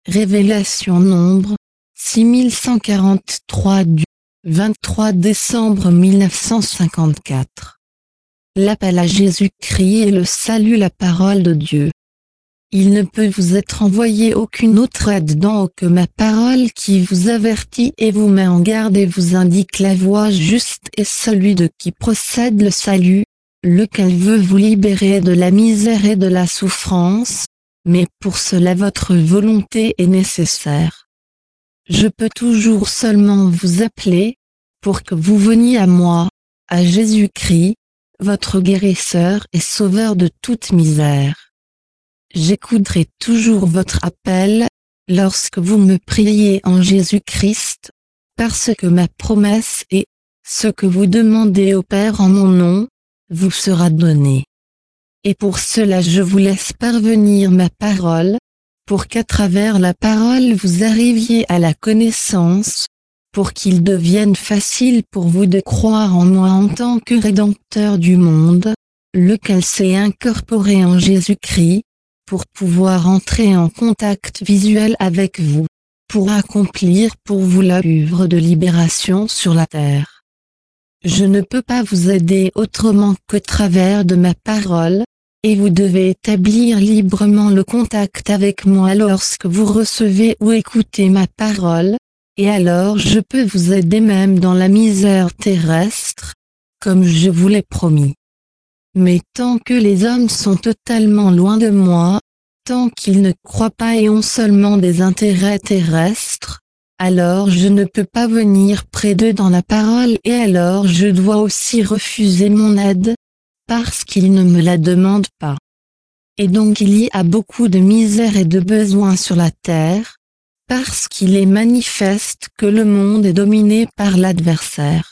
Révélation Nombre 6143 du 23 décembre 1954. L'appel à Jésus-Christ est le salut, la parole de Dieu. Il ne peut vous être envoyé aucune autre aide d'en haut que ma parole qui vous avertit et vous met en garde et vous indique la voie juste et celui de qui procède le salut, lequel veut vous libérer de la misère et de la souffrance, mais pour cela votre volonté est nécessaire. Je peux toujours seulement vous appeler, pour que vous veniez à moi, à Jésus-Christ, votre guérisseur et sauveur de toute misère. J'écouterai toujours votre appel, lorsque vous me priez en Jésus-Christ, parce que ma promesse est, ce que vous demandez au Père en mon nom, vous sera donné. Et pour cela je vous laisse parvenir ma parole, pour qu'à travers la parole vous arriviez à la connaissance, pour qu'il devienne facile pour vous de croire en moi en tant que Rédempteur du monde, lequel s'est incorporé en Jésus-Christ, pour pouvoir entrer en contact visuel avec vous, pour accomplir pour vous l'œuvre de libération sur la terre. Je ne peux pas vous aider autrement qu'au travers de ma parole, et vous devez établir librement le contact avec moi lorsque vous recevez ou écoutez ma parole, et alors je peux vous aider même dans la misère terrestre, comme je vous l'ai promis. Mais tant que les hommes sont totalement loin de moi, tant qu'ils ne croient pas et ont seulement des intérêts terrestres, alors je ne peux pas venir près d'eux dans la parole et alors je dois aussi refuser mon aide, parce qu'ils ne me la demandent pas. Et donc il y a beaucoup de misère et de besoin sur la terre, parce qu'il est manifeste que le monde est dominé par l'adversaire.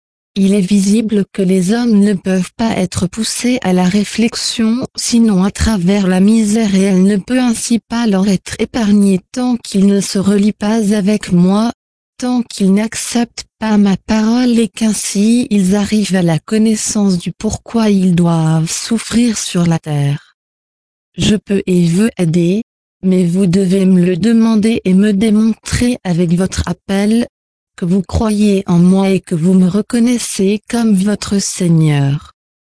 Il est visible que les hommes ne peuvent pas être poussés à la réflexion sinon à travers la misère et elle ne peut ainsi pas leur être épargnée tant qu'ils ne se relient pas avec moi, tant qu'ils n'acceptent pas ma parole et qu'ainsi ils arrivent à la connaissance du pourquoi ils doivent souffrir sur la terre. Je peux et veux aider, mais vous devez me le demander et me démontrer avec votre appel, que vous croyez en moi et que vous me reconnaissez comme votre Seigneur.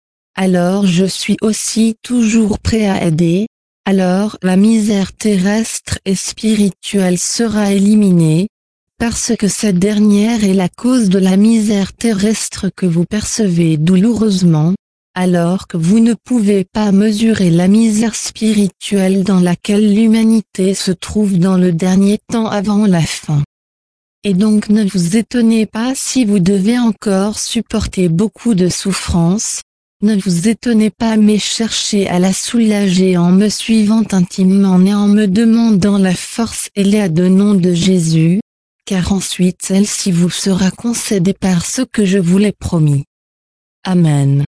Alors je suis aussi toujours prêt à aider, alors la misère terrestre et spirituelle sera éliminée, parce que cette dernière est la cause de la misère terrestre que vous percevez douloureusement, alors que vous ne pouvez pas mesurer la misère spirituelle dans laquelle l'humanité se trouve dans le dernier temps avant la fin. Et donc ne vous étonnez pas si vous devez encore supporter beaucoup de souffrances, ne vous étonnez pas mais cherchez à la soulager en me suivant intimement et en me demandant la force et l'aide au nom de Jésus, car ensuite celle-ci vous sera concédée par ce que je vous l'ai promis. Amen.